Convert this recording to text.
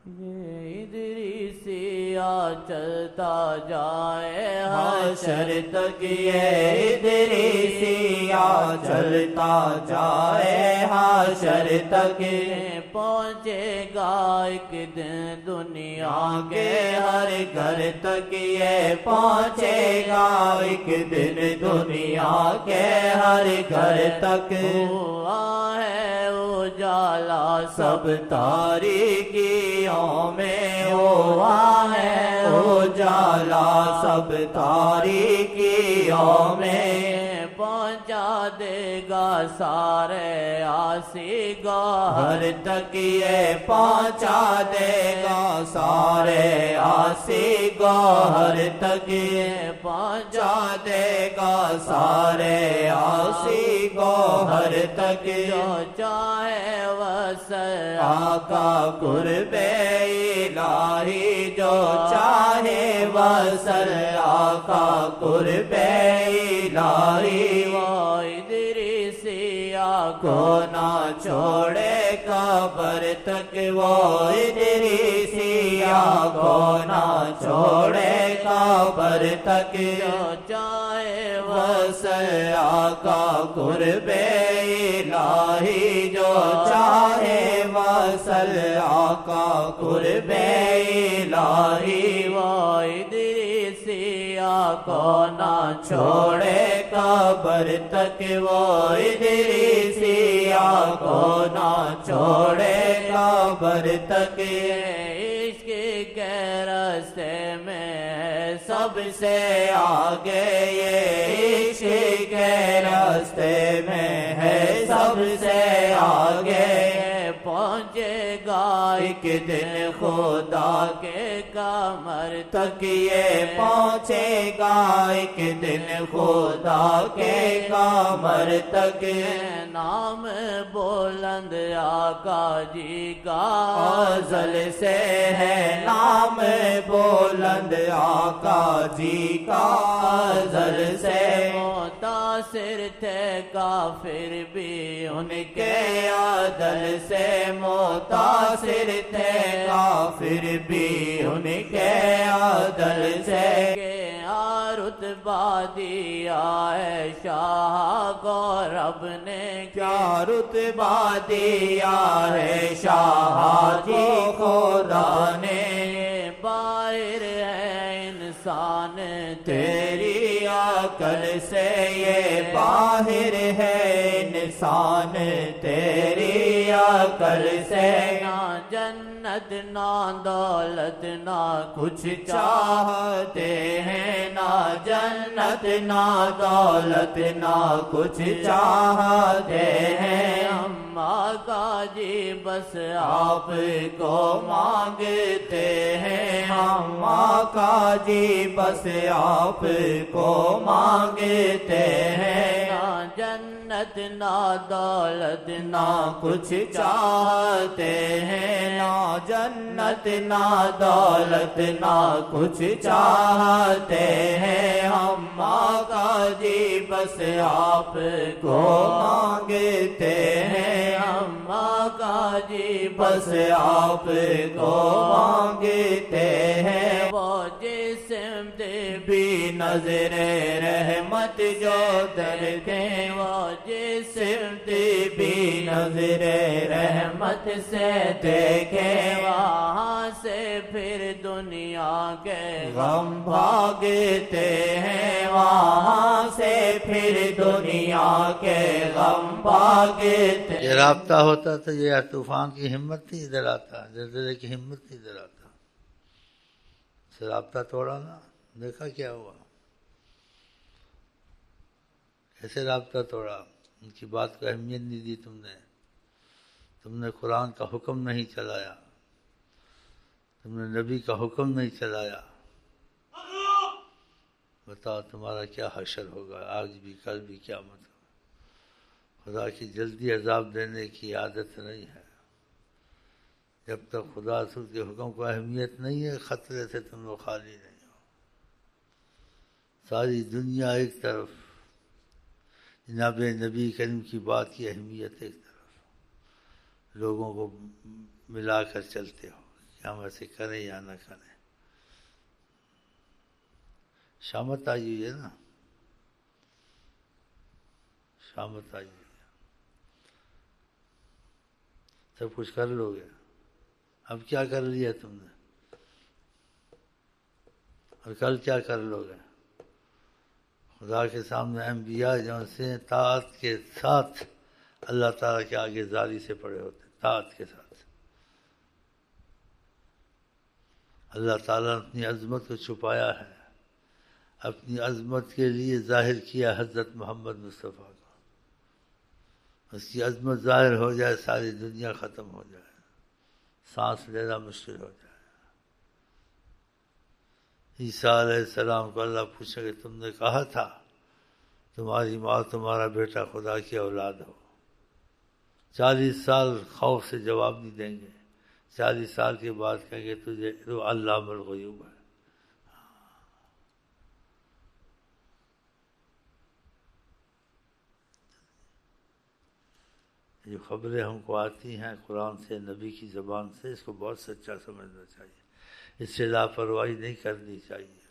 یہ ادریسیہ چلتا جائے حشر تک، یہ ادریسیہ چلتا جائے حشر تک، پہنچے گا ایک دن دنیا کے ہر گھر تک، یہ پہنچے گا ایک دن دنیا کے ہر گھر تک۔ ہوا ہے اجالا سب تاریکیوں میں، ہوا ہے اجالا سب تاریکیوں میں، پہنچا دے گا سارے آسی گوہر تک، یہ پہنچا دے گا سارے آسی گوہر تک، یہ پہنچا دے گا سارے آسی گوہر تک۔ جو چاہے وصل آقا قرب الہی، جو چاہے وصل آقا قرب الہی، وہ ادریسیہ کو نہ چھوڑے قبر تک، وہ ادریسیہ کو نہ چھوڑے قبر تک۔ جو چاہے وصل آقا قرب الہی، جو چاہے وصل آقا قرب الہی، وہ ادریسیہ کو نہ چھوڑے قبر تک، وہ ادریسیہ کو نہ چھوڑے قبر تک۔ عشق کے راستے میں ہے سب سے آگے، یہ عشق کے راستے میں ہے سب سے آگے، پہنچے گا ایک دن خدا کے کمر تک، یہ پہنچے گا ایک دن خدا کے کمر تک۔ نام بلند آقا جی کا ازل سے ہے، نام بلند آقا جی کا ازل سے، متاثر تھے کافر بھی ان کے عدل سے، متاثر تھے کافر بھی ان کے عدل سے، کہ رتبہ دیا ہے شاہ کو رب نے، کیا رتبہ دیا ہے شاہ جی خدا نے، باہر ہے انسان تیری عقل سے، یہ باہر ہے انسان تیری عقل سے، نہ جنت نہ دولت نہ کچھ چاہتے ہیں، نہ جنت نہ دولت نہ کچھ چاہتے ہیں، ہم آقا جی بس آپ کو مانگتے ہیں، ہم آقا جی بس آپ کو مانگتے ہیں، نہ جنت نہ دولت نہ کچھ چاہتے ہیں، نہ جنت نہ دولت نہ کچھ چاہتے ہیں، ہم آقا جی بس آپ کو مانگتے ہیں، ہم آقا جی بس آپ کو مانگتے ہیں، وہ جسم بھی نظر رحمت جو درکیں، وہ جسم بھی نظر رحمت سے دیکھیں، وہاں سے پھر دنیا کے غم بھاگتے ہیں، وہاں سے پھر دنیا کے غم بھاگتے ہیں۔ یہ رابطہ ہوتا تو یہ طوفان کی ہمت نہیں ادھر آتا، زلزلے کی ہمت نہیں ادھر آتا، سے رابطہ توڑا نا، دیکھا کیا ہوا، کیسے رابطہ توڑا، ان کی بات کو اہمیت نہیں دی تم نے قرآن کا حکم نہیں چلایا، تم نے نبی کا حکم نہیں چلایا، بتاؤ تمہارا کیا حشر ہوگا، آج بھی کل بھی قیامت ہوگا۔ خدا کی جلدی عذاب دینے کی عادت نہیں ہے، جب تک خدا رسول کے حکم کو اہمیت نہیں ہے، خطرے سے تم لوگ خالی نہیں ہو۔ ساری دنیا ایک طرف، جناب نبی کریم کی بات کی اہمیت ایک طرف، لوگوں کو ملا کر چلتے ہو، کہ ہم ایسے کریں یا نہ کریں. شامت آئی ہوئی ہے نا، شامت آئی ہوئی ہے، سب کچھ کر لو گے. اب کیا کر لیا تم نے، اور کل کیا کر لو گے؟ خدا کے سامنے انبیاء جو سے طاعت کے ساتھ اللہ تعالیٰ کے آگے زاری سے پڑے ہوتے، طاعت کے ساتھ. اللہ تعالیٰ نے اپنی عظمت کو چھپایا ہے، اپنی عظمت کے لیے ظاہر کیا حضرت محمد مصطفیٰ کو. اس کی عظمت ظاہر ہو جائے ساری دنیا ختم ہو جائے، سانس لینا مشکل ہو جائے. عیسیٰ علیہ السلام کو اللہ پوچھے کہ تم نے کہا تھا تمہاری ماں تمہارا بیٹا خدا کی اولاد ہو. 40 سال خوف سے جواب نہیں دیں گے، 40 سال کے بعد کہیں گے تجھے تو علام الغیوب ہے. جو خبریں ہم کو آتی ہیں قرآن سے، نبی کی زبان سے، اس کو بہت سچا سمجھنا چاہیے، اس سے لاپرواہی نہیں کرنی چاہیے.